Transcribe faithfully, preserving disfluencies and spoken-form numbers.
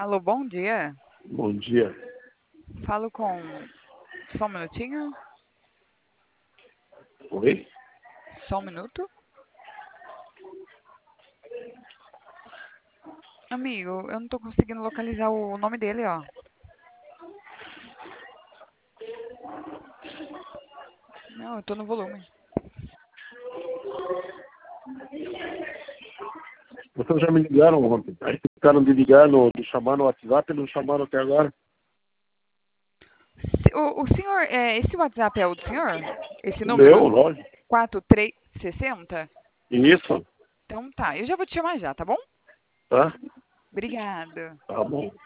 Alô, bom dia. Bom dia. Falo com... Só um minutinho. Oi? Só um minuto. Amigo, eu não tô conseguindo localizar o nome dele, ó. Não, eu tô no volume. Vocês já me ligaram ontem. Aí ficaram de ligar, no, de chamar no WhatsApp e não chamaram até agora. Se- O, o senhor, é, esse WhatsApp é o do senhor? Esse O meu, número? lógico. quatro três seis zero? Isso, Então tá, eu já vou te chamar já, tá bom? tá? Obrigada. Tá bom.